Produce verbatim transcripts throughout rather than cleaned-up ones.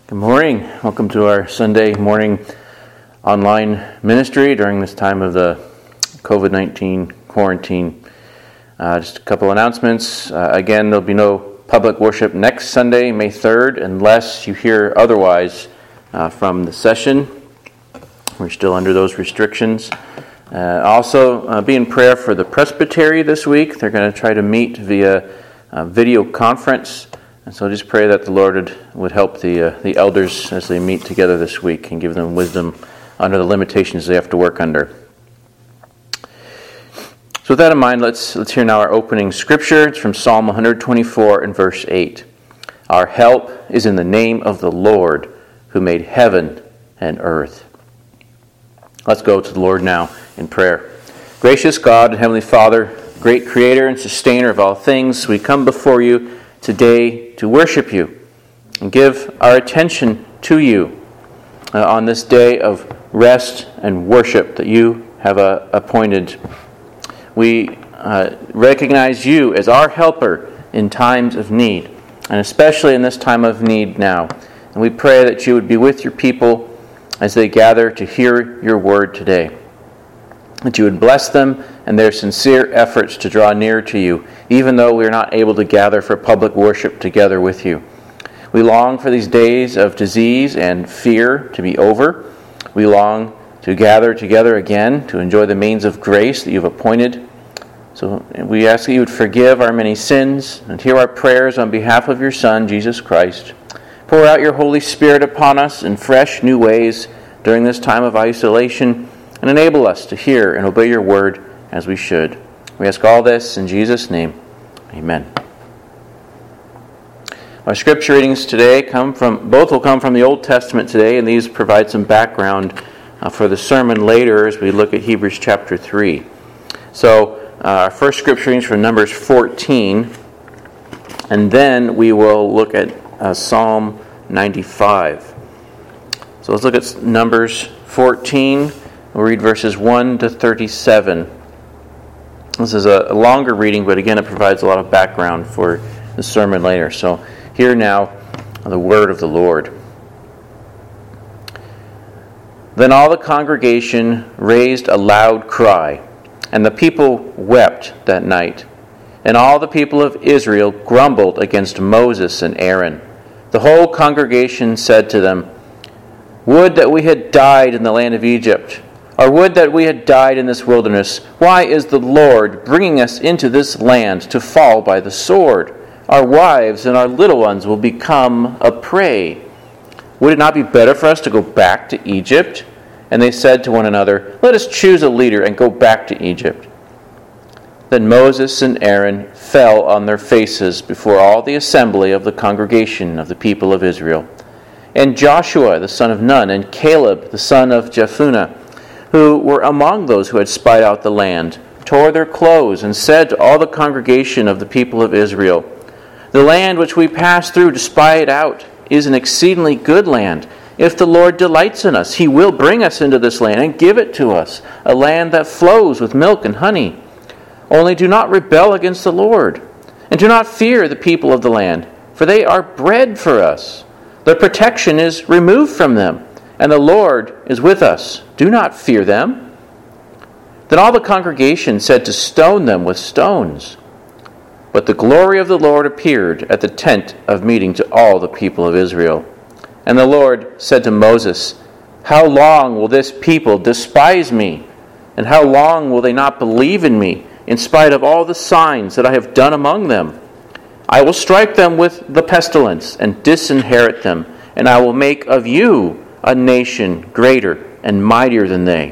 Good morning. Welcome to our Sunday morning online ministry during this time of the covid nineteen quarantine. Uh, just a couple announcements. Uh, again, there'll be no public worship next Sunday, May third, unless you hear otherwise uh, from the session. We're still under those restrictions. Uh, also, uh, be in prayer for the presbytery this week. They're going to try to meet via uh, video conference. And so just pray that the Lord would, would help the uh, the elders as they meet together this week and give them wisdom under the limitations they have to work under. So with that in mind, let's let's hear now our opening scripture. It's from Psalm one twenty-four and verse eight. Our help is in the name of the Lord who made heaven and earth. Let's go to the Lord now in prayer. Gracious God and Heavenly Father, great Creator and Sustainer of all things, we come before you today to worship you and give our attention to you uh, on this day of rest and worship that you have uh, appointed. We uh, recognize you as our helper in times of need, and especially in this time of need now. And we pray that you would be with your people as they gather to hear your word today, that you would bless them and their sincere efforts to draw near to you, even though we are not able to gather for public worship together with you. We long for these days of disease and fear to be over. We long to gather together again to enjoy the means of grace that you've appointed. So we ask that you would forgive our many sins and hear our prayers on behalf of your Son, Jesus Christ. Pour out your Holy Spirit upon us in fresh, new ways during this time of isolation, and enable us to hear and obey your word as we should. We ask all this in Jesus' name. Amen. Our scripture readings today come from, both will come from the Old Testament today, and these provide some background uh, for the sermon later as we look at Hebrews chapter three. So, uh, our first scripture reading is from Numbers fourteen, and then we will look at uh, Psalm ninety-five. So let's look at Numbers fourteen. We'll read verses one to thirty-seven. This is a longer reading, but again, it provides a lot of background for the sermon later. So hear now the word of the Lord. Then all the congregation raised a loud cry, and the people wept that night. And all the people of Israel grumbled against Moses and Aaron. The whole congregation said to them, "Would that we had died in the land of Egypt, or would that we had died in this wilderness. Why is the Lord bringing us into this land to fall by the sword? Our wives and our little ones will become a prey. Would it not be better for us to go back to Egypt?" And they said to one another, "Let us choose a leader and go back to Egypt." Then Moses and Aaron fell on their faces before all the assembly of the congregation of the people of Israel. And Joshua the son of Nun and Caleb the son of Jephunneh, who were among those who had spied out the land, tore their clothes and said to all the congregation of the people of Israel, "The land which we passed through to spy it out is an exceedingly good land. If the Lord delights in us, he will bring us into this land and give it to us, a land that flows with milk and honey. Only do not rebel against the Lord, and do not fear the people of the land, for they are bread for us. Their protection is removed from them, and the Lord is with us. Do not fear them." Then all the congregation said to stone them with stones. But the glory of the Lord appeared at the tent of meeting to all the people of Israel. And the Lord said to Moses, "How long will this people despise me? And how long will they not believe in me, in spite of all the signs that I have done among them? I will strike them with the pestilence and disinherit them, and I will make of you a nation greater and mightier than they."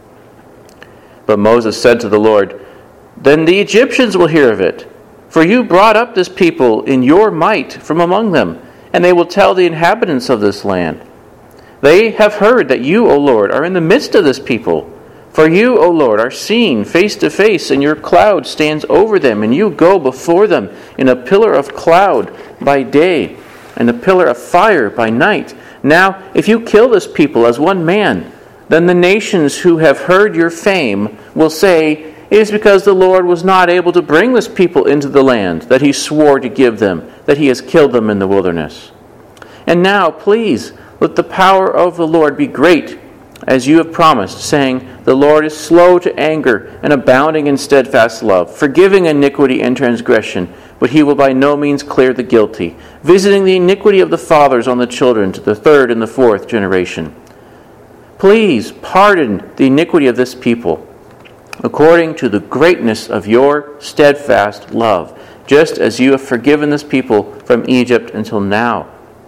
But Moses said to the Lord, "Then the Egyptians will hear of it, for you brought up this people in your might from among them, and they will tell the inhabitants of this land. They have heard that you, O Lord, are in the midst of this people. For you, O Lord, are seen face to face, and your cloud stands over them, and you go before them in a pillar of cloud by day, and a pillar of fire by night. Now, if you kill this people as one man, then the nations who have heard your fame will say, 'It is because the Lord was not able to bring this people into the land that he swore to give them, that he has killed them in the wilderness.' And now, please, let the power of the Lord be great, as you have promised, saying, the Lord is slow to anger and abounding in steadfast love, forgiving iniquity and transgression, but he will by no means clear the guilty, visiting the iniquity of the fathers on the children to the third and the fourth generation. Please pardon the iniquity of this people, according to the greatness of your steadfast love, just as you have forgiven this people from Egypt until now.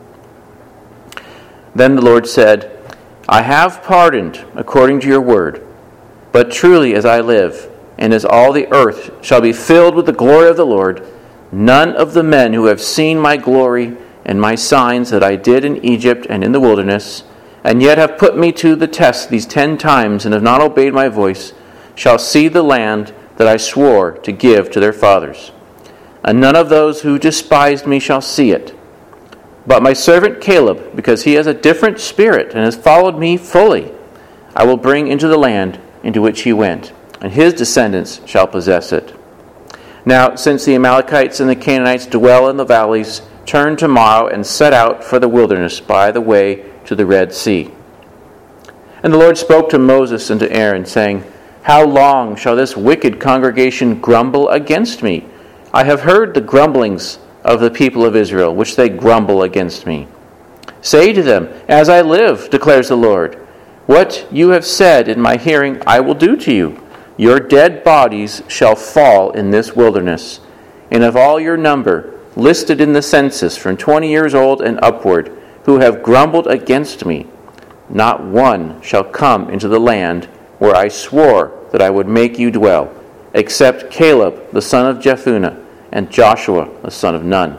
Then the Lord said, I have pardoned according to your word, but truly as I live, and as all the earth shall be filled with the glory of the Lord, none of the men who have seen my glory and my signs that I did in Egypt and in the wilderness, and yet have put me to the test these ten times and have not obeyed my voice, shall see the land that I swore to give to their fathers. And none of those who despised me shall see it. But my servant Caleb, because he has a different spirit and has followed me fully, I will bring into the land into which he went, and his descendants shall possess it. Now, since the Amalekites and the Canaanites dwell in the valleys, turn tomorrow and set out for the wilderness by the way to the Red Sea. And the Lord spoke to Moses and to Aaron, saying, How long shall this wicked congregation grumble against me? I have heard the grumblings of the people of Israel, which they grumble against me. Say to them, As I live, declares the Lord, what you have said in my hearing I will do to you. Your dead bodies shall fall in this wilderness. And of all your number, listed in the census from twenty years old and upward, who have grumbled against me, not one shall come into the land where I swore that I would make you dwell, except Caleb the son of Jephunneh, and Joshua the son of Nun.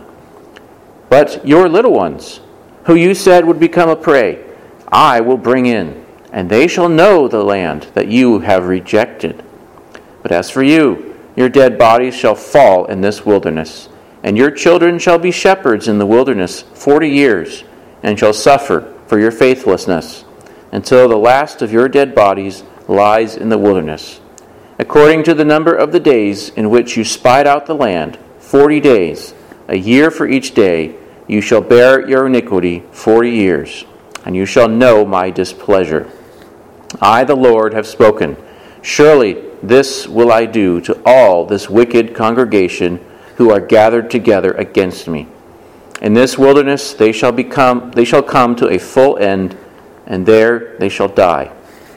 But your little ones, who you said would become a prey, I will bring in, and they shall know the land that you have rejected. But as for you, your dead bodies shall fall in this wilderness, and your children shall be shepherds in the wilderness forty years, and shall suffer for your faithlessness, until the last of your dead bodies lies in the wilderness. According to the number of the days in which you spied out the land, forty days, a year for each day, you shall bear your iniquity forty years, and you shall know my displeasure. I, the Lord, have spoken. Surely this will I do to all this wicked congregation who are gathered together against me. In this wilderness they shall become they shall come to a full end, and there they shall die.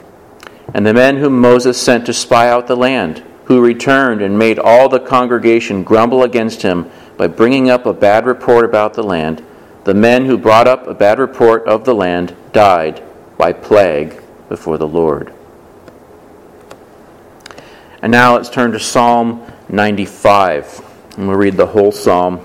And the men whom Moses sent to spy out the land, who returned and made all the congregation grumble against him by bringing up a bad report about the land, the men who brought up a bad report of the land died by plague before the Lord. And now let's turn to Psalm ninety-five, and we'll read the whole psalm.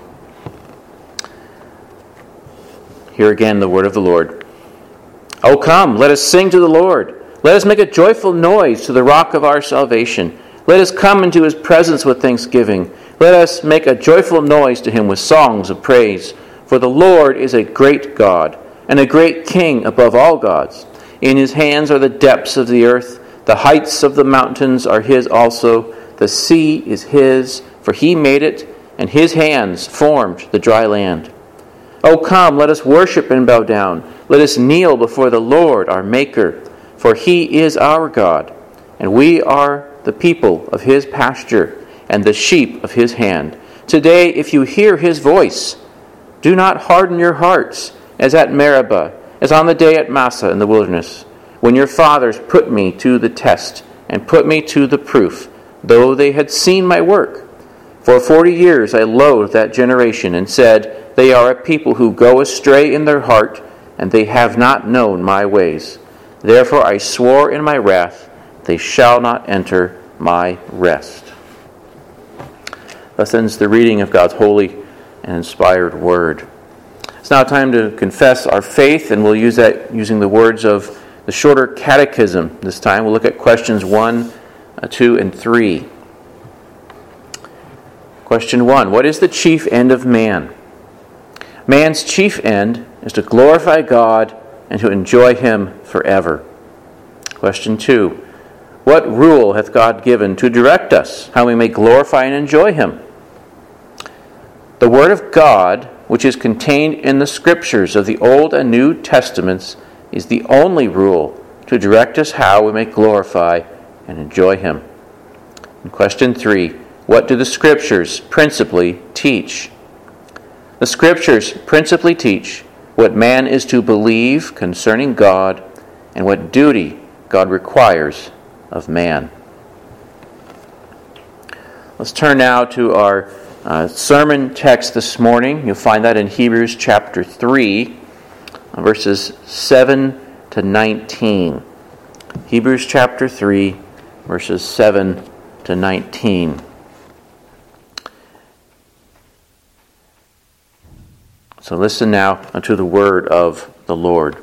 Hear again the word of the Lord. O come, let us sing to the Lord. Let us make a joyful noise to the rock of our salvation. Let us come into his presence with thanksgiving. Let us make a joyful noise to him with songs of praise. For the Lord is a great God, and a great King above all gods. In his hands are the depths of the earth. The heights of the mountains are his also. The sea is his, for he made it, and his hands formed the dry land. O come, let us worship and bow down. Let us kneel before the Lord our Maker. For he is our God, and we are the people of his pasture, and the sheep of his hand. Today, if you hear his voice, do not harden your hearts, as at Meribah, as on the day at Massah in the wilderness, when your fathers put me to the test, and put me to the proof, though they had seen my work. For forty years I loathed that generation, and said, They are a people who go astray in their heart, and they have not known my ways. Therefore I swore in my wrath, they shall not enter my rest. Thus ends the reading of God's holy and inspired word. It's now time to confess our faith, and we'll use that using the words of the shorter catechism. This time we'll look at questions one, uh, two, and three. Question one, what is the chief end of man? Man's chief end is to glorify God and to enjoy him forever. Question two, what rule hath God given to direct us, how we may glorify and enjoy him? The Word of God which is contained in the Scriptures of the Old and New Testaments is the only rule to direct us how we may glorify and enjoy Him. And question three, what do the Scriptures principally teach? The Scriptures principally teach what man is to believe concerning God and what duty God requires of man. Let's turn now to our uh, sermon text this morning. You'll find that in Hebrews chapter three, verses seven to nineteen. Hebrews chapter three, verses seven to nineteen. So listen now unto the word of the Lord.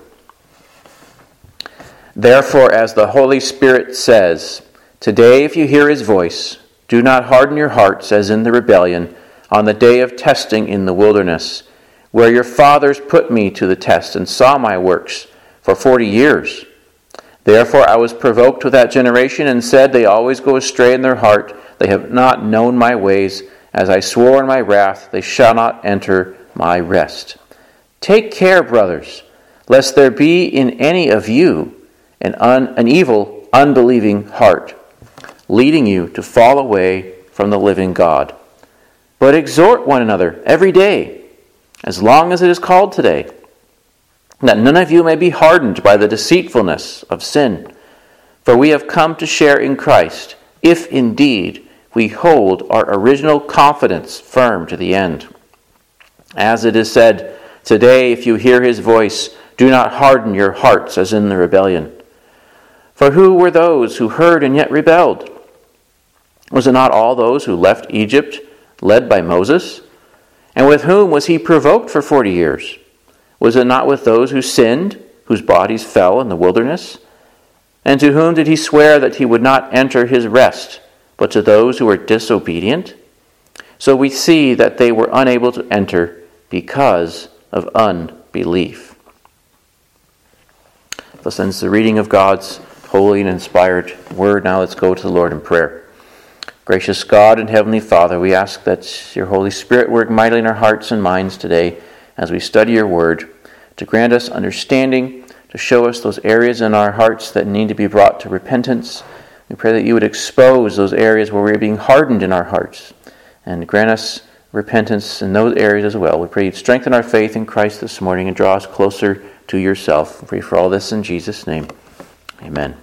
Therefore, as the Holy Spirit says, today if you hear His voice, do not harden your hearts as in the rebellion on the day of testing in the wilderness, where your fathers put me to the test and saw my works for forty years. Therefore I was provoked with that generation and said, they always go astray in their heart. They have not known my ways. As I swore in my wrath, they shall not enter my rest. Take care, brothers, lest there be in any of you an, un, an evil, unbelieving heart, leading you to fall away from the living God. But exhort one another every day, as long as it is called today, that none of you may be hardened by the deceitfulness of sin. For we have come to share in Christ, if indeed we hold our original confidence firm to the end. As it is said, today if you hear His voice, do not harden your hearts as in the rebellion. For who were those who heard and yet rebelled? Was it not all those who left Egypt, led by Moses? And with whom was he provoked for forty years? Was it not with those who sinned, whose bodies fell in the wilderness? And to whom did he swear that he would not enter his rest, but to those who were disobedient? So we see that they were unable to enter because of unbelief. Thus ends the reading of God's holy and inspired word. Now let's go to the Lord in prayer. Gracious God and Heavenly Father, we ask that your Holy Spirit work mightily in our hearts and minds today as we study your word, to grant us understanding, to show us those areas in our hearts that need to be brought to repentance. We pray that you would expose those areas where we're being hardened in our hearts and grant us repentance in those areas as well. We pray you'd strengthen our faith in Christ this morning and draw us closer to yourself. We pray for all this in Jesus' name. Amen.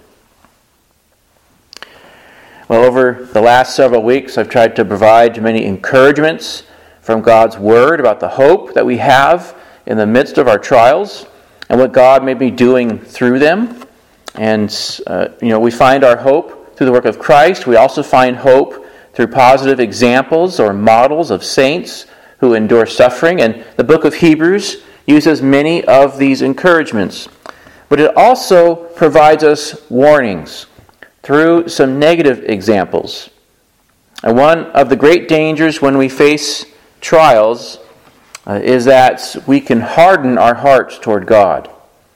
Well, over the last several weeks, I've tried to provide many encouragements from God's Word about the hope that we have in the midst of our trials and what God may be doing through them. And, uh, you know, we find our hope through the work of Christ. We also find hope through positive examples or models of saints who endure suffering. And the book of Hebrews uses many of these encouragements. But it also provides us warnings through some negative examples. And one of the great dangers when we face trials uh, is that we can harden our hearts toward God.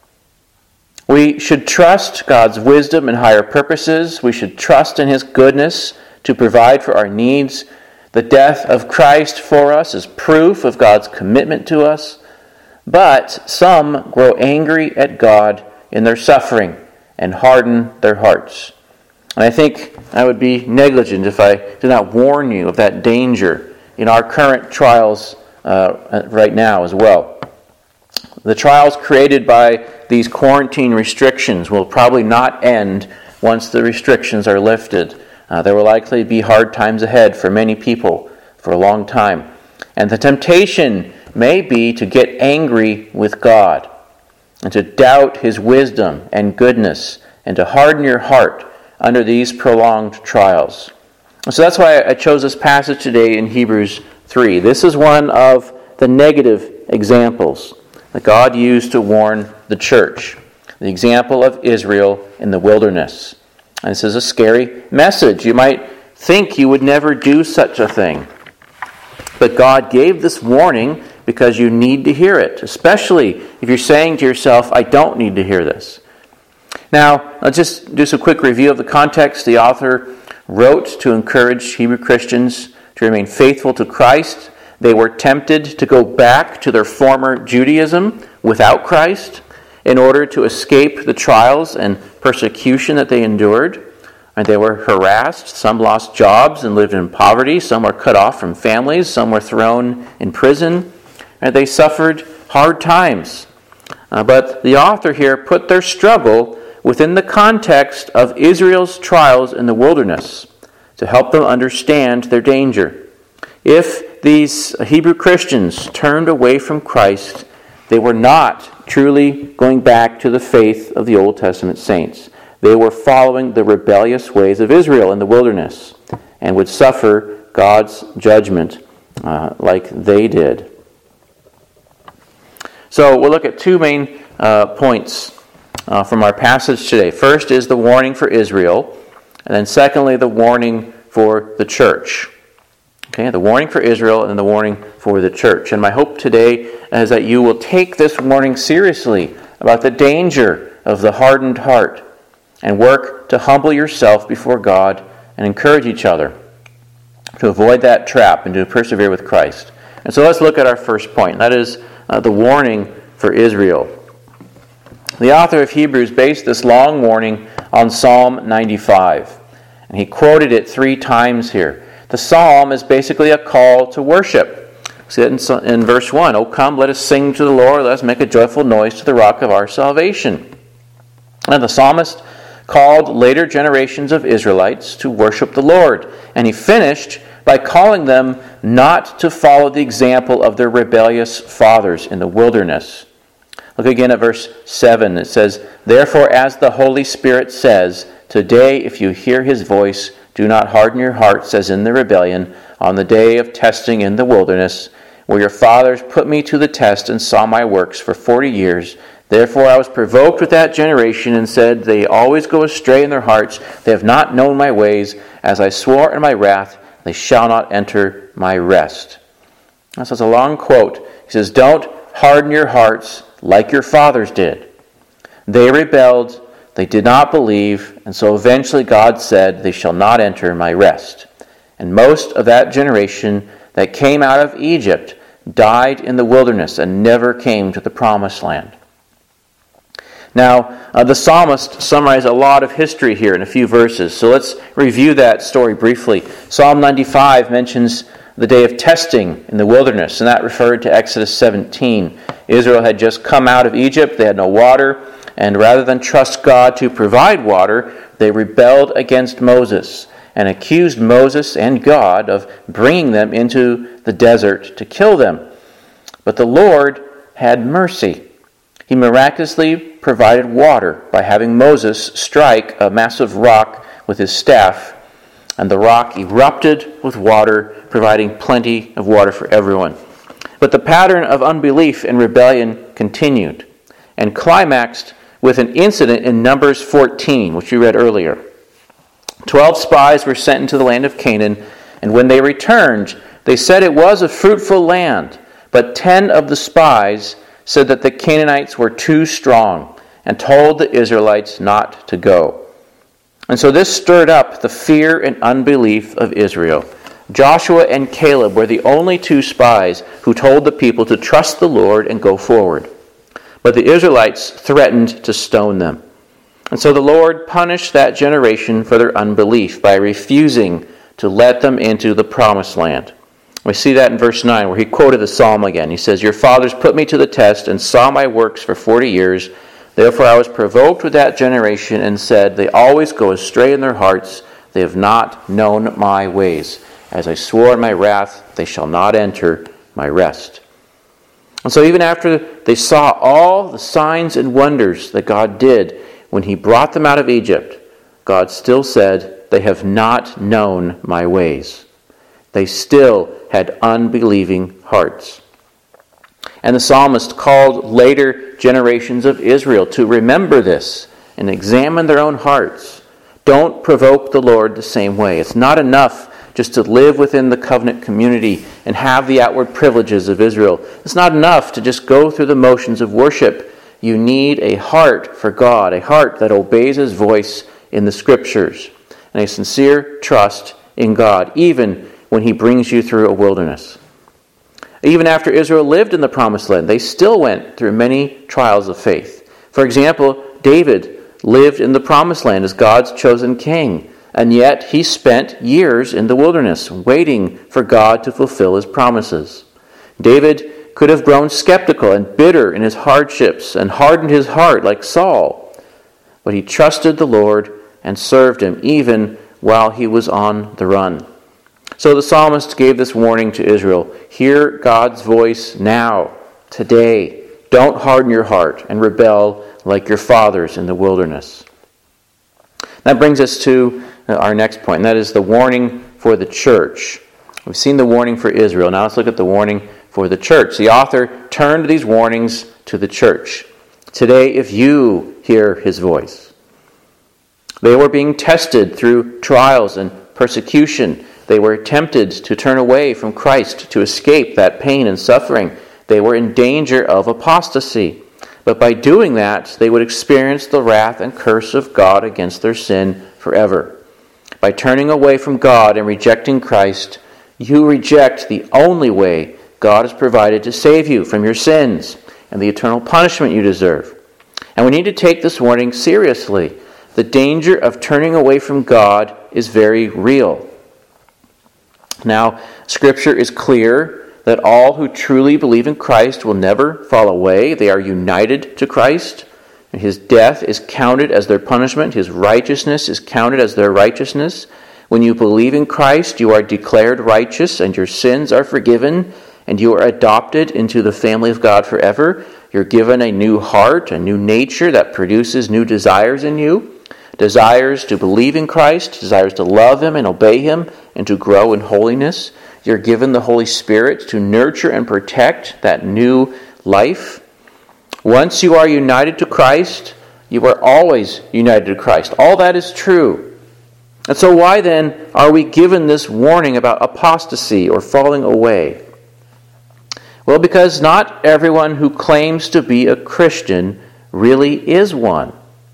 We should trust God's wisdom and higher purposes. We should trust in His goodness to provide for our needs. The death of Christ for us is proof of God's commitment to us. But some grow angry at God in their suffering and harden their hearts. And I think I would be negligent if I did not warn you of that danger in our current trials uh, right now as well. The trials created by these quarantine restrictions will probably not end once the restrictions are lifted. Uh, there will likely be hard times ahead for many people for a long time. And the temptation may be to get angry with God and to doubt His wisdom and goodness and to harden your heart under these prolonged trials. So that's why I chose this passage today in Hebrews three. This is one of the negative examples that God used to warn the church. The example of Israel in the wilderness. And this is a scary message. You might think you would never do such a thing. But God gave this warning because you need to hear it, especially if you're saying to yourself, I don't need to hear this. Now, let's just do some quick review of the context. The author wrote to encourage Hebrew Christians to remain faithful to Christ, They were tempted to go back to their former Judaism without Christ in order to escape the trials and persecution that they endured. And they were harassed. Some lost jobs and lived in poverty. Some were cut off from families. Some were thrown in prison. And they suffered hard times. Uh, but the author here put their struggle within the context of Israel's trials in the wilderness to help them understand their danger. If these Hebrew Christians turned away from Christ, they were not truly going back to the faith of the Old Testament saints. They were following the rebellious ways of Israel in the wilderness and would suffer God's judgment uh, like they did. So we'll look at two main uh, points uh, from our passage today. First is the warning for Israel, and then secondly, the warning for the church. Okay, the warning for Israel and the warning for the church. And my hope today is that you will take this warning seriously about the danger of the hardened heart and work to humble yourself before God and encourage each other to avoid that trap and to persevere with Christ. And so let's look at our first point. That is uh, the warning for Israel. The author of Hebrews based this long warning on Psalm ninety-five. And he quoted it three times here. The psalm is basically a call to worship. See that in, in verse one. "O come, let us sing to the Lord. Let us make a joyful noise to the rock of our salvation." And the psalmist called later generations of Israelites to worship the Lord. And he finished by calling them not to follow the example of their rebellious fathers in the wilderness. Look again at verse seven. It says, "Therefore, as the Holy Spirit says, today if you hear his voice, do not harden your hearts as in the rebellion on the day of testing in the wilderness, where your fathers put me to the test and saw my works for forty years. Therefore I was provoked with that generation and said, they always go astray in their hearts. They have not known my ways. As I swore in my wrath, they shall not enter my rest." This is a long quote. He says, don't harden your hearts like your fathers did. They rebelled. They did not believe, and so eventually God said, they shall not enter my rest. And most of that generation that came out of Egypt died in the wilderness and never came to the promised land. Now, uh, the psalmist summarized a lot of history here in a few verses, so let's review that story briefly. Psalm ninety-five mentions the day of testing in the wilderness, and that referred to Exodus seventeen. Israel had just come out of Egypt, they had no water, and rather than trust God to provide water, they rebelled against Moses and accused Moses and God of bringing them into the desert to kill them. But the Lord had mercy. He miraculously provided water by having Moses strike a massive rock with his staff, and the rock erupted with water, providing plenty of water for everyone. But the pattern of unbelief and rebellion continued and climaxed with an incident in Numbers fourteen, which we read earlier. Twelve spies were sent into the land of Canaan, and when they returned, they said it was a fruitful land, but ten of the spies said that the Canaanites were too strong and told the Israelites not to go. And so this stirred up the fear and unbelief of Israel. Joshua and Caleb were the only two spies who told the people to trust the Lord and go forward. But the Israelites threatened to stone them. And so the Lord punished that generation for their unbelief by refusing to let them into the promised land. We see that in verse nine where he quoted the psalm again. He says, "Your fathers put me to the test and saw my works for forty years. Therefore I was provoked with that generation and said, they always go astray in their hearts. They have not known my ways. As I swore in my wrath, they shall not enter my rest." And so even after they saw all the signs and wonders that God did when he brought them out of Egypt, God still said, they have not known my ways. They still had unbelieving hearts. And the psalmist called later generations of Israel to remember this and examine their own hearts. Don't provoke the Lord the same way. It's not enough just to live within the covenant community and have the outward privileges of Israel. It's not enough to just go through the motions of worship. You need a heart for God, a heart that obeys his voice in the Scriptures, and a sincere trust in God, even when he brings you through a wilderness. Even after Israel lived in the Promised Land, they still went through many trials of faith. For example, David lived in the Promised Land as God's chosen king, and yet he spent years in the wilderness waiting for God to fulfill his promises. David could have grown skeptical and bitter in his hardships and hardened his heart like Saul, but he trusted the Lord and served him even while he was on the run. So the psalmist gave this warning to Israel: hear God's voice now, today. Don't harden your heart and rebel like your fathers in the wilderness. That brings us to our next point, and that is the warning for the church. We've seen the warning for Israel. Now let's look at the warning for the church. The author turned these warnings to the church. Today, if you hear his voice. They were being tested through trials and persecution. They were tempted to turn away from Christ, to escape that pain and suffering. They were in danger of apostasy. But by doing that, they would experience the wrath and curse of God against their sin forever. By turning away from God and rejecting Christ, you reject the only way God has provided to save you from your sins and the eternal punishment you deserve. And we need to take this warning seriously. The danger of turning away from God is very real. Now, Scripture is clear that all who truly believe in Christ will never fall away. They are united to Christ. And his death is counted as their punishment. His righteousness is counted as their righteousness. When you believe in Christ, you are declared righteous and your sins are forgiven, and you are adopted into the family of God forever. You're given a new heart, a new nature that produces new desires in you. Desires to believe in Christ, desires to love him and obey him, and to grow in holiness. You're given the Holy Spirit to nurture and protect that new life. Once you are united to Christ, you are always united to Christ. All that is true. And so why then are we given this warning about apostasy or falling away? Well, because not everyone who claims to be a Christian really is one.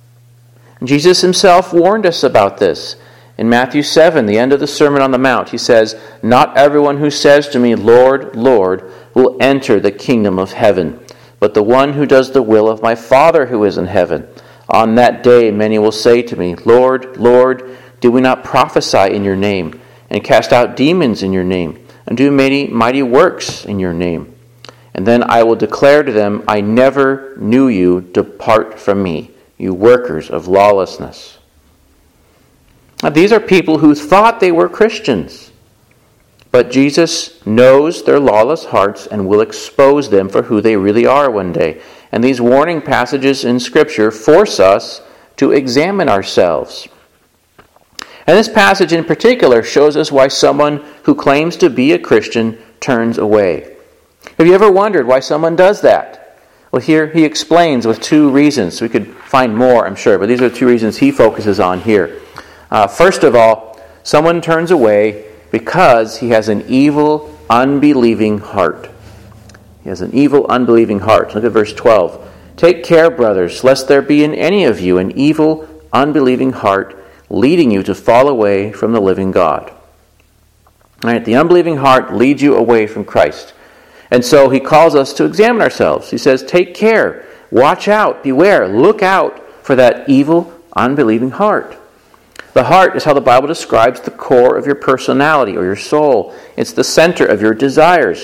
Jesus himself warned us about this. In Matthew seven, the end of the Sermon on the Mount, he says, "Not everyone who says to me, 'Lord, Lord,' will enter the kingdom of heaven, but the one who does the will of my Father who is in heaven. On that day many will say to me, 'Lord, Lord, did we not prophesy in your name, and cast out demons in your name, and do many mighty works in your name?' And then I will declare to them, 'I never knew you. Depart from me, you workers of lawlessness.'" Now, these are people who thought they were Christians. But Jesus knows their lawless hearts and will expose them for who they really are one day. And these warning passages in Scripture force us to examine ourselves. And this passage in particular shows us why someone who claims to be a Christian turns away. Have you ever wondered why someone does that? Well, here he explains with two reasons. We could find more, I'm sure, but these are the two reasons he focuses on here. Uh, first of all, someone turns away because he has an evil, unbelieving heart. He has an evil, unbelieving heart. Look at verse twelve. "Take care, brothers, lest there be in any of you an evil, unbelieving heart, leading you to fall away from the living God." All right, the unbelieving heart leads you away from Christ. And so he calls us to examine ourselves. He says, take care, watch out, beware, look out for that evil, unbelieving heart. The heart is how the Bible describes the core of your personality or your soul. It's the center of your desires.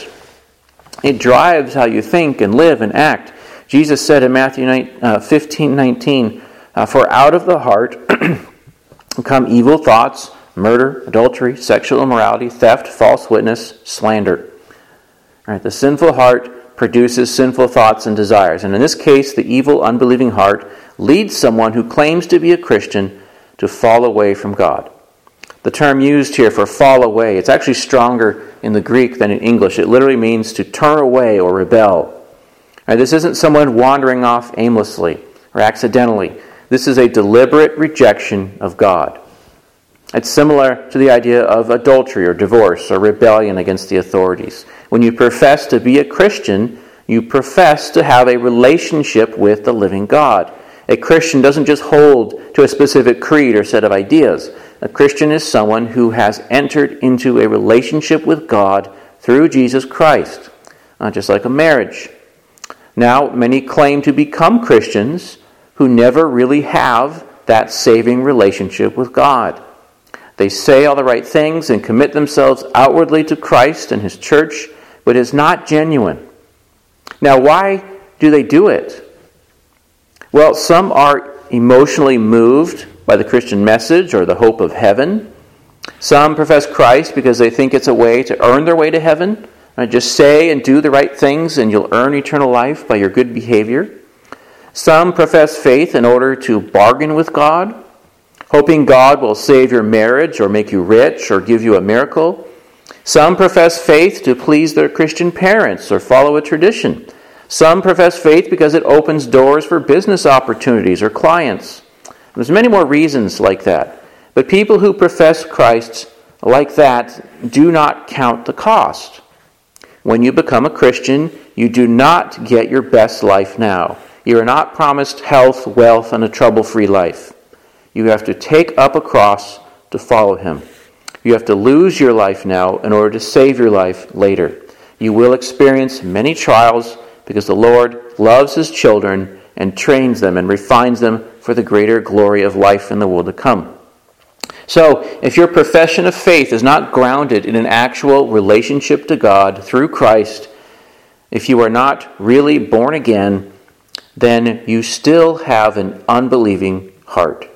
It drives how you think and live and act. Jesus said in Matthew fifteen nineteen, "For out of the heart come evil thoughts, murder, adultery, sexual immorality, theft, false witness, slander." All right, the sinful heart produces sinful thoughts and desires. And in this case, the evil, unbelieving heart leads someone who claims to be a Christian to fall away from God. The term used here for fall away, it's actually stronger in the Greek than in English. It literally means to turn away or rebel. Right, this isn't someone wandering off aimlessly or accidentally. This is a deliberate rejection of God. It's similar to the idea of adultery or divorce or rebellion against the authorities. When you profess to be a Christian, you profess to have a relationship with the living God. A Christian doesn't just hold to a specific creed or set of ideas. A Christian is someone who has entered into a relationship with God through Jesus Christ. uh, just like a marriage. Now, many claim to become Christians who never really have that saving relationship with God. They say all the right things and commit themselves outwardly to Christ and His church, but it's not genuine. Now, why do they do it? Well, some are emotionally moved by the Christian message or the hope of heaven. Some profess Christ because they think it's a way to earn their way to heaven. Right? Just say and do the right things and you'll earn eternal life by your good behavior. Some profess faith in order to bargain with God, hoping God will save your marriage or make you rich or give you a miracle. Some profess faith to please their Christian parents or follow a tradition. Some profess faith because it opens doors for business opportunities or clients. There's many more reasons like that. But people who profess Christ like that do not count the cost. When you become a Christian, you do not get your best life now. You are not promised health, wealth, and a trouble-free life. You have to take up a cross to follow Him. You have to lose your life now in order to save your life later. You will experience many trials because the Lord loves His children and trains them and refines them for the greater glory of life in the world to come. So, if your profession of faith is not grounded in an actual relationship to God through Christ, if you are not really born again, then you still have an unbelieving heart.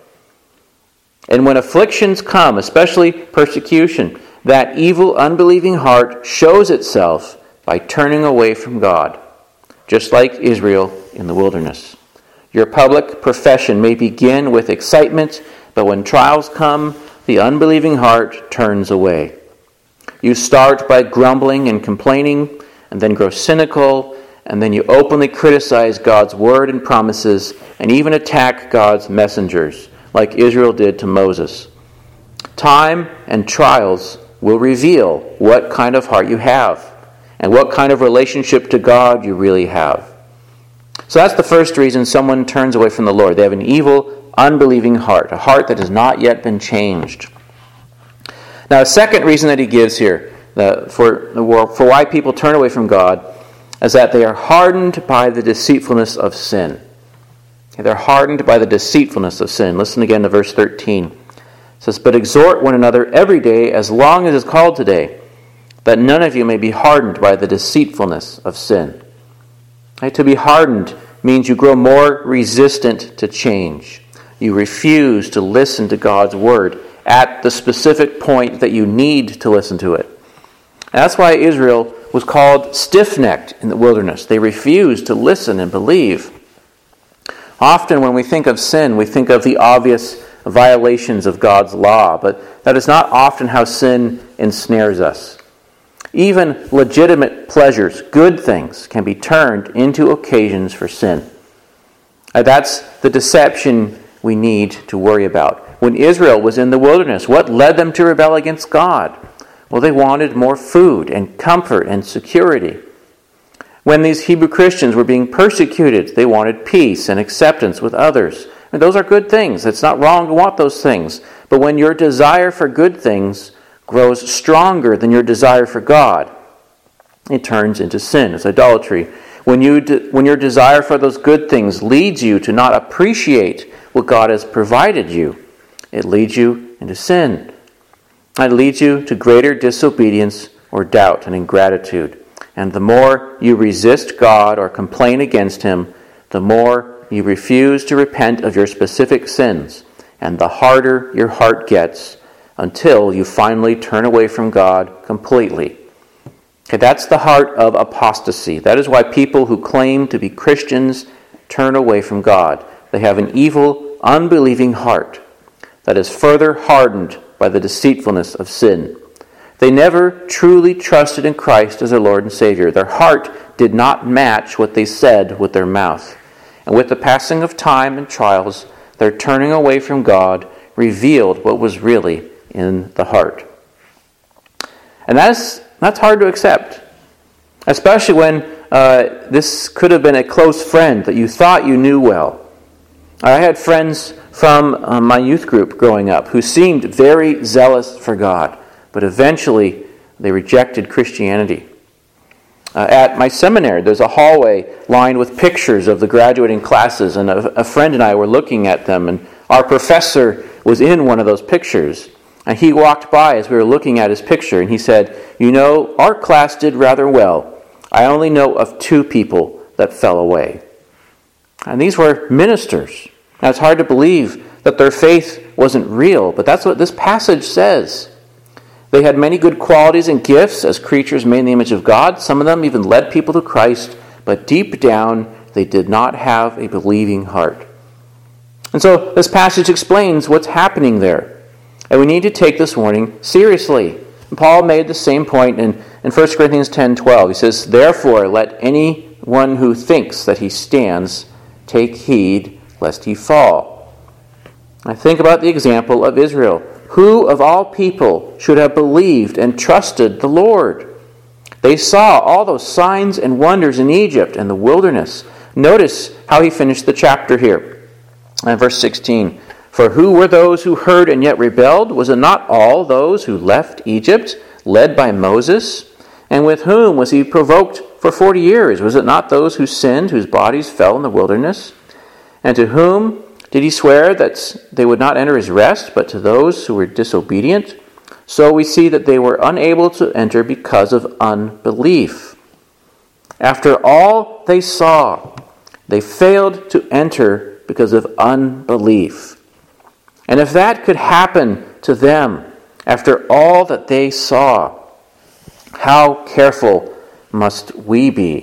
And when afflictions come, especially persecution, that evil, unbelieving heart shows itself by turning away from God, just like Israel in the wilderness. Your public profession may begin with excitement, but when trials come, the unbelieving heart turns away. You start by grumbling and complaining, and then grow cynical, and then you openly criticize God's word and promises, and even attack God's messengers, like Israel did to Moses. Time and trials will reveal what kind of heart you have, and what kind of relationship to God you really have. So that's the first reason someone turns away from the Lord. They have an evil, unbelieving heart, a heart that has not yet been changed. Now, a second reason that he gives here the, for, for why people turn away from God is that they are hardened by the deceitfulness of sin. They're hardened by the deceitfulness of sin. Listen again to verse thirteen. It says, "But exhort one another every day as long as is called today, that none of you may be hardened by the deceitfulness of sin." Right? To be hardened means you grow more resistant to change. You refuse to listen to God's word at the specific point that you need to listen to it. And that's why Israel was called stiff-necked in the wilderness. They refused to listen and believe. Often when we think of sin, we think of the obvious violations of God's law, but that is not often how sin ensnares us. Even legitimate pleasures, good things, can be turned into occasions for sin. And that's the deception we need to worry about. When Israel was in the wilderness, what led them to rebel against God? Well, they wanted more food and comfort and security. When these Hebrew Christians were being persecuted, they wanted peace and acceptance with others. And those are good things. It's not wrong to want those things. But when your desire for good things grows stronger than your desire for God, it turns into sin. It's idolatry. When you de- when your desire for those good things leads you to not appreciate what God has provided you, it leads you into sin. It leads you to greater disobedience or doubt and ingratitude. And the more you resist God or complain against Him, the more you refuse to repent of your specific sins, and the harder your heart gets until you finally turn away from God completely. Okay, that's the heart of apostasy. That is why people who claim to be Christians turn away from God. They have an evil, unbelieving heart that is further hardened by the deceitfulness of sin. They never truly trusted in Christ as their Lord and Savior. Their heart did not match what they said with their mouth. And with the passing of time and trials, their turning away from God revealed what was really in the heart. And that's, that's hard to accept, especially when uh, this could have been a close friend that you thought you knew well. I had friends from uh, my youth group growing up who seemed very zealous for God, but eventually they rejected Christianity. Uh, at my seminary, there's a hallway lined with pictures of the graduating classes, and a, a friend and I were looking at them, and our professor was in one of those pictures. And he walked by as we were looking at his picture, and he said, "You know, our class did rather well. I only know of two people that fell away." And these were ministers. Now, it's hard to believe that their faith wasn't real, but that's what this passage says. They had many good qualities and gifts as creatures made in the image of God. Some of them even led people to Christ, but deep down, they did not have a believing heart. And so this passage explains what's happening there. And we need to take this warning seriously. And Paul made the same point in, in First Corinthians ten twelve. He says, "Therefore, let anyone who thinks that he stands take heed lest he fall." I think about the example of Israel. Who of all people should have believed and trusted the Lord? They saw all those signs and wonders in Egypt and the wilderness. Notice how he finished the chapter here. In verse sixteen, "For who were those who heard and yet rebelled? Was it not all those who left Egypt, led by Moses? And with whom was he provoked for forty years? Was it not those who sinned, whose bodies fell in the wilderness? And to whom did he swear that they would not enter his rest, but to those who were disobedient? So we see that they were unable to enter because of unbelief. After all they saw, they failed to enter because of unbelief. And if that could happen to them after all that they saw, how careful must we be?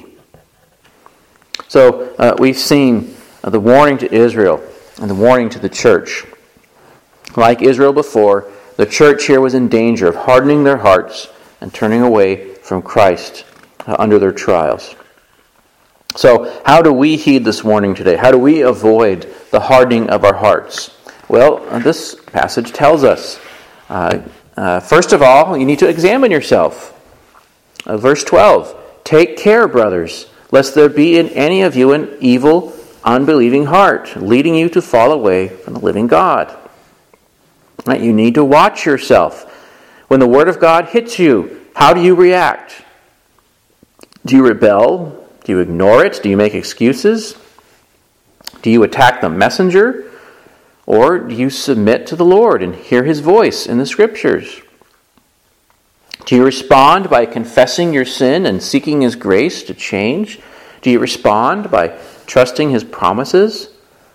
So uh, we've seen uh, the warning to Israel and the warning to the church. Like Israel before, the church here was in danger of hardening their hearts and turning away from Christ uh, under their trials. So how do we heed this warning today? How do we avoid the hardening of our hearts? Well, uh, this passage tells us, uh, uh, first of all, you need to examine yourself. Uh, verse twelve, "Take care, brothers, lest there be in any of you an evil, unbelieving heart, leading you to fall away from the living God." Right? You need to watch yourself. When the Word of God hits you, how do you react? Do you rebel? Do you ignore it? Do you make excuses? Do you attack the messenger? Or do you submit to the Lord and hear His voice in the Scriptures? Do you respond by confessing your sin and seeking His grace to change? Do you respond by trusting His promises?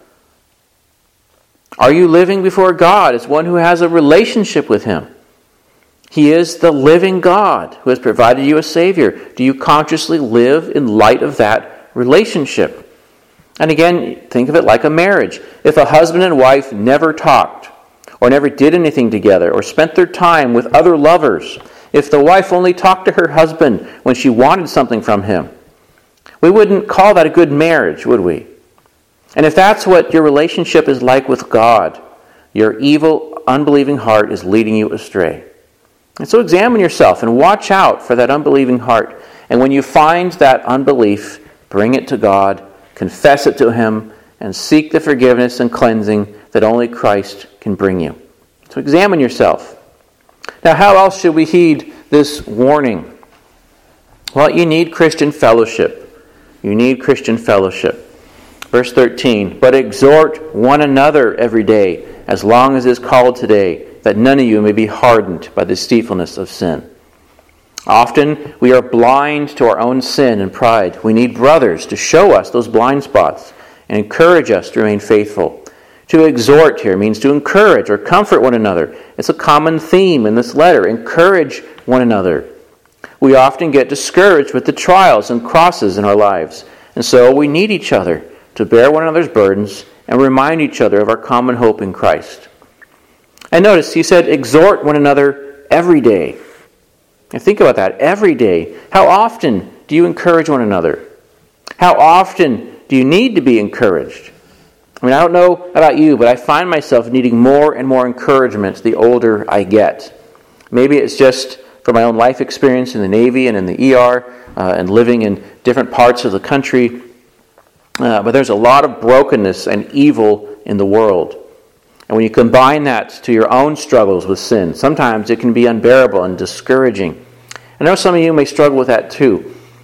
Are you living before God as one who has a relationship with Him? He is the living God who has provided you a Savior. Do you consciously live in light of that relationship? And again, think of it like a marriage. If a husband and wife never talked, or never did anything together, or spent their time with other lovers, if the wife only talked to her husband when she wanted something from him, we wouldn't call that a good marriage, would we? And if that's what your relationship is like with God, your evil, unbelieving heart is leading you astray. And so examine yourself and watch out for that unbelieving heart. And when you find that unbelief, bring it to God, confess it to Him, and seek the forgiveness and cleansing that only Christ can bring you. So examine yourself. Now, how else should we heed this warning? Well, you need Christian fellowship. You need Christian fellowship. Verse thirteen, "But exhort one another every day, as long as is called today, that none of you may be hardened by the deceitfulness of sin." Often we are blind to our own sin and pride. We need brothers to show us those blind spots and encourage us to remain faithful. To exhort here means to encourage or comfort one another. It's a common theme in this letter. Encourage one another. We often get discouraged with the trials and crosses in our lives, and so we need each other to bear one another's burdens and remind each other of our common hope in Christ. And notice, he said, exhort one another every day. Now think about that, every day. How often do you encourage one another? How often do you need to be encouraged? I mean, I don't know about you, but I find myself needing more and more encouragement the older I get. Maybe it's just from my own life experience in the Navy and in the E R uh, and living in different parts of the country. Uh, but there's a lot of brokenness and evil in the world. And when you combine that to your own struggles with sin, sometimes it can be unbearable and discouraging. I know some of you may struggle with that too.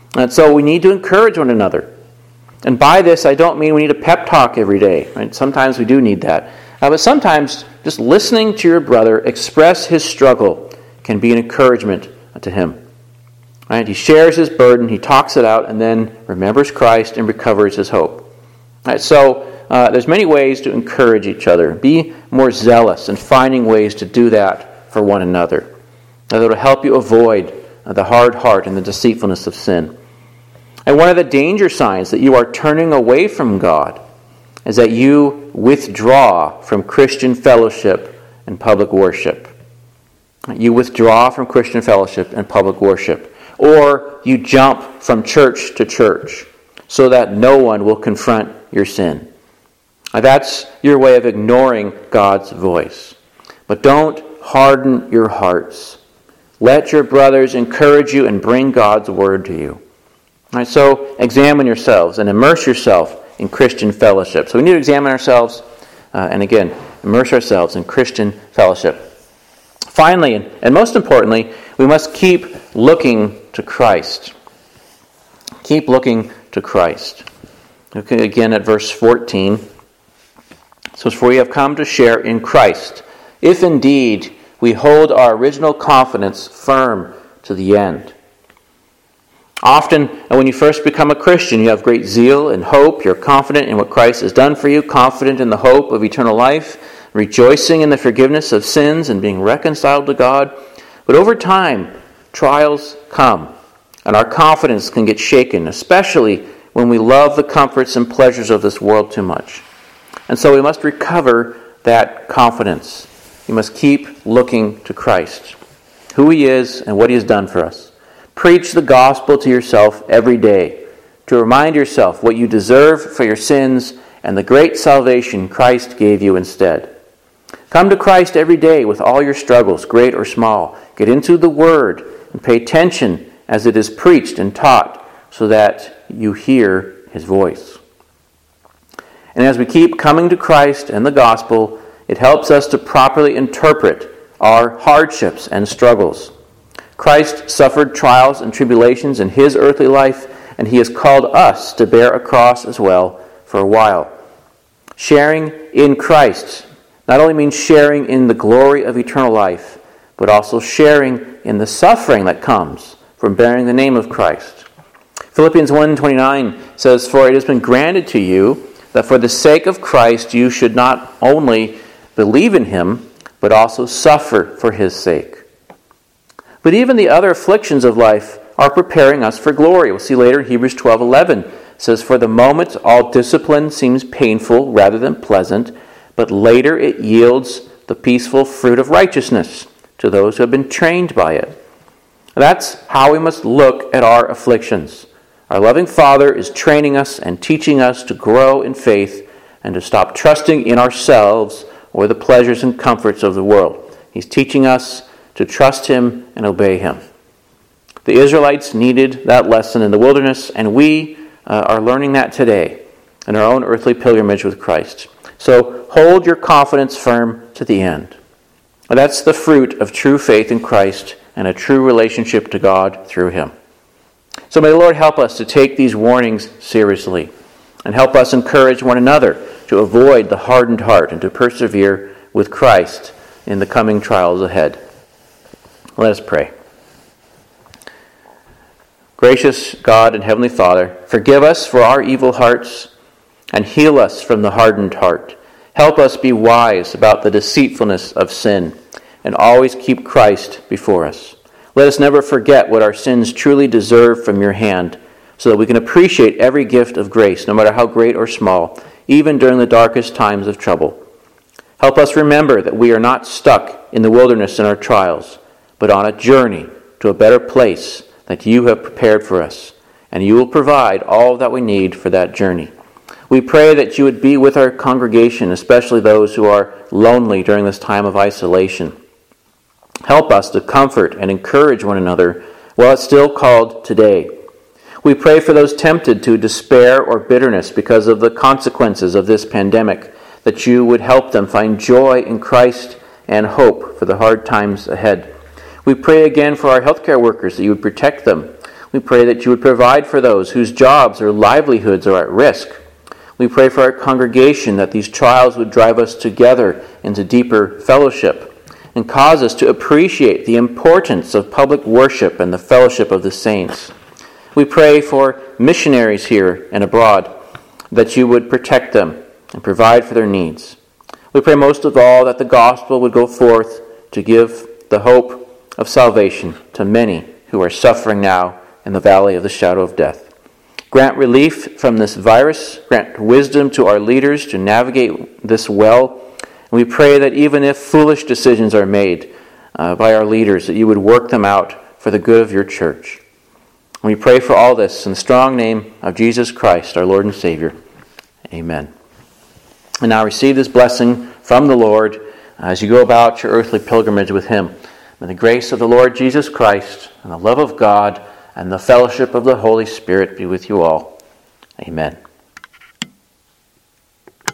And so we need to encourage one another. And by this, I don't mean we need a pep talk every day. Right? Sometimes we do need that. Uh, but sometimes just listening to your brother express his struggle can be an encouragement to him. Right? He shares his burden, he talks it out, and then remembers Christ and recovers his hope. Right? So uh, there's many ways to encourage each other. Be more zealous in finding ways to do that for one another. That will help you avoid uh, the hard heart and the deceitfulness of sin. And one of the danger signs that you are turning away from God is that you withdraw from Christian fellowship and public worship. You withdraw from Christian fellowship and public worship. Or you jump from church to church so that no one will confront your sin. Now, that's your way of ignoring God's voice. But don't harden your hearts. Let your brothers encourage you and bring God's word to you. All right, so examine yourselves and immerse yourself in Christian fellowship. So we need to examine ourselves uh, and again, immerse ourselves in Christian fellowship. Finally, and, and most importantly, we must keep looking to Christ. Keep looking to Christ. Look again at verse fourteen. It says, "For we have come to share in Christ, if indeed we hold our original confidence firm to the end." Often, when you first become a Christian, you have great zeal and hope. You're confident in what Christ has done for you, confident in the hope of eternal life, rejoicing in the forgiveness of sins and being reconciled to God. But over time, trials come, and our confidence can get shaken, especially when we love the comforts and pleasures of this world too much. And so we must recover that confidence. We must keep looking to Christ, who He is and what He has done for us. Preach the gospel to yourself every day to remind yourself what you deserve for your sins and the great salvation Christ gave you instead. Come to Christ every day with all your struggles, great or small. Get into the Word and pay attention as it is preached and taught so that you hear His voice. And as we keep coming to Christ and the gospel, it helps us to properly interpret our hardships and struggles. Christ suffered trials and tribulations in His earthly life, and He has called us to bear a cross as well for a while. Sharing in Christ not only means sharing in the glory of eternal life, but also sharing in the suffering that comes from bearing the name of Christ. Philippians one twenty-nine says, "For it has been granted to you that for the sake of Christ you should not only believe in Him, but also suffer for His sake." But even the other afflictions of life are preparing us for glory. We'll see later in Hebrews twelve eleven. It says, "For the moment all discipline seems painful rather than pleasant, but later it yields the peaceful fruit of righteousness to those who have been trained by it." That's how we must look at our afflictions. Our loving Father is training us and teaching us to grow in faith and to stop trusting in ourselves or the pleasures and comforts of the world. He's teaching us to trust Him and obey Him. The Israelites needed that lesson in the wilderness, and we uh, are learning that today in our own earthly pilgrimage with Christ. So hold your confidence firm to the end. That's the fruit of true faith in Christ and a true relationship to God through Him. So may the Lord help us to take these warnings seriously and help us encourage one another to avoid the hardened heart and to persevere with Christ in the coming trials ahead. Let us pray. Gracious God and Heavenly Father, forgive us for our evil hearts and heal us from the hardened heart. Help us be wise about the deceitfulness of sin and always keep Christ before us. Let us never forget what our sins truly deserve from your hand so that we can appreciate every gift of grace, no matter how great or small, even during the darkest times of trouble. Help us remember that we are not stuck in the wilderness in our trials, but on a journey to a better place that you have prepared for us, and you will provide all that we need for that journey. We pray that you would be with our congregation, especially those who are lonely during this time of isolation. Help us to comfort and encourage one another while it's still called today. We pray for those tempted to despair or bitterness because of the consequences of this pandemic, that you would help them find joy in Christ and hope for the hard times ahead. We pray again for our healthcare workers that you would protect them. We pray that you would provide for those whose jobs or livelihoods are at risk. We pray for our congregation that these trials would drive us together into deeper fellowship and cause us to appreciate the importance of public worship and the fellowship of the saints. We pray for missionaries here and abroad, that you would protect them and provide for their needs. We pray most of all that the gospel would go forth to give the hope of salvation to many who are suffering now in the valley of the shadow of death. Grant relief from this virus. Grant wisdom to our leaders to navigate this well. And we pray that even if foolish decisions are made uh, by our leaders, that you would work them out for the good of your church. And we pray for all this in the strong name of Jesus Christ, our Lord and Savior. Amen. And now receive this blessing from the Lord as you go about your earthly pilgrimage with him. May the grace of the Lord Jesus Christ and the love of God and the fellowship of the Holy Spirit be with you all. Amen.